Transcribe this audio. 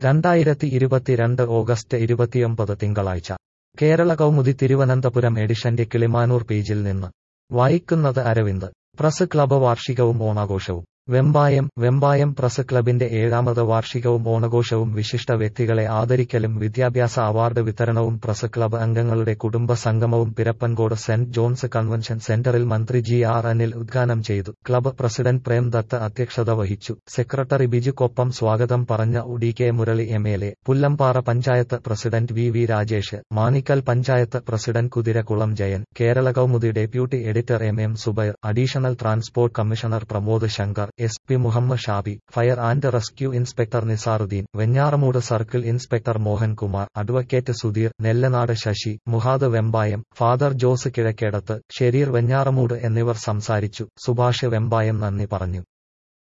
2022 August 29 തിങ്കളാഴ്ച കേരള കൗമുദി തിരുവനന്തപുരം എഡിഷന്റെ കിളിമാനൂർ പേജിൽ നിന്ന് വായിക്കുന്നത് അരവിന്ദ്. പ്രസ് ക്ലബ്ബ് വാർഷികവും ഓണാഘോഷവും വെമ്പായം പ്രസ് ക്ലബിന്റെ 7ാമത് വാർഷികവും ഓണാഘോഷവും വിശിഷ്ട വ്യക്തികളെ ആദരിക്കലും വിദ്യാഭ്യാസ അവാർഡ് വിതരണവും പ്രസ് ക്ലബ്ബ് അംഗങ്ങളുടെ കുടുംബ സംഗമവും പിരപ്പൻകോട് സെന്റ് ജോൺസ് കൺവെൻഷൻ സെന്ററിൽ മന്ത്രി GR അനിൽ ഉദ്ഘാടനം ചെയ്തു. ക്ലബ്ബ് പ്രസിഡന്റ് പ്രേംദത്ത് അധ്യക്ഷത വഹിച്ചു. സെക്രട്ടറി ബിജുക്കൊപ്പം സ്വാഗതം പറഞ്ഞ UDK Murali MLA, Pullampara panchayat president VV Rajesh, Manikkal panchayat president Kuthirakulam Jayan, Kerala Kaumudi deputy editor MM Zubair, additional transport commissioner Pramod Shankar, SP Muhammad Shabi, fire and rescue inspector Nizaruddin, Venjaramoodu circle inspector Mohankumar, advocate Sudheer, Nellanad Sasi, Muhad Vembayam, father Jose Kizhakkedath, Shereer Venjaramoodu എന്നിവർ സംസാരിച്ചു. സുഭാഷ് വെമ്പായം നന്ദി പറഞ്ഞു.